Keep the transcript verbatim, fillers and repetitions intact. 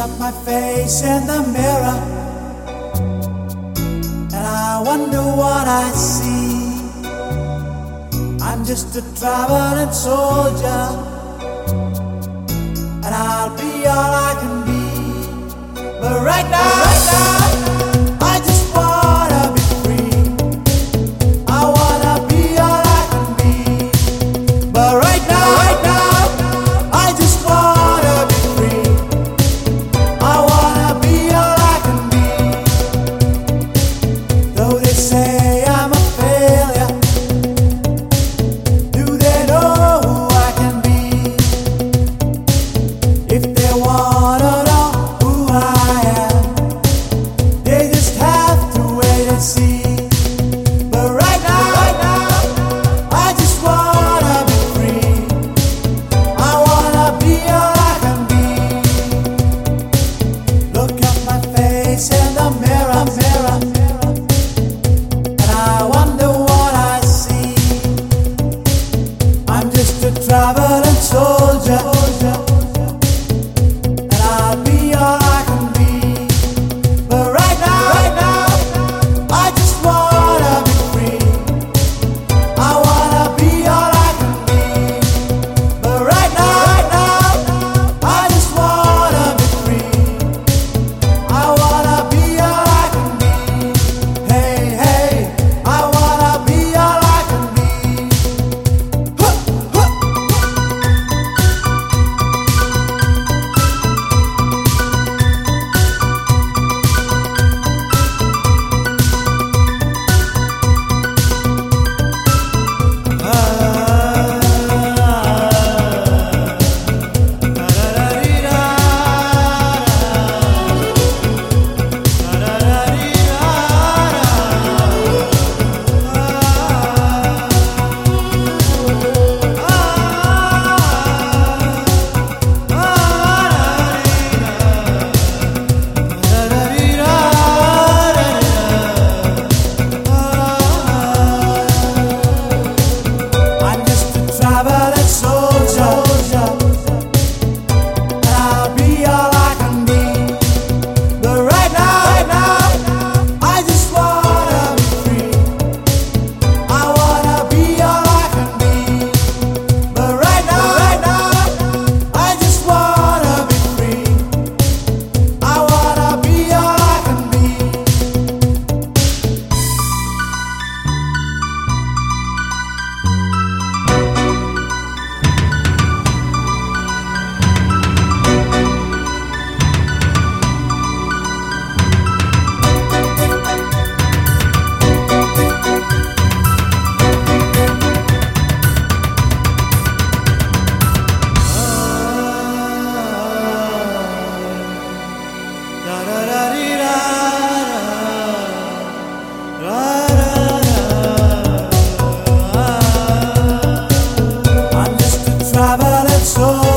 at my face in the mirror, and I wonder what I see. I'm just a traveling soldier, and I'll be all I can be. But right now, right now I just wanna be free. I wanna be all I can be. But right now, right now I just wanna be free. I wanna be all I can be. Though they say I'm a failure, do they know who I can be? If they wanna know who I am, they just have to wait and see. But right now, right now I just wanna be free. I wanna be all I can be. Look at my face in the mirror, mirror, and I wonder what I see. I'm just a traveling soldier, and I'll be all I can be. But right now, right now I just wanna be free. I wanna be all I can be. But right now, right now I just wanna be free. I wanna be all I can be. Hey, hey, I wanna be all I can be. Huh, huh. I'm just a traveling soldier, and I'll be all I can be. But right now, right now I just wanna be free. I wanna be all I can be. But right now, right now I just wanna be free. I wanna be all I can be. I'm just a traveling soldier.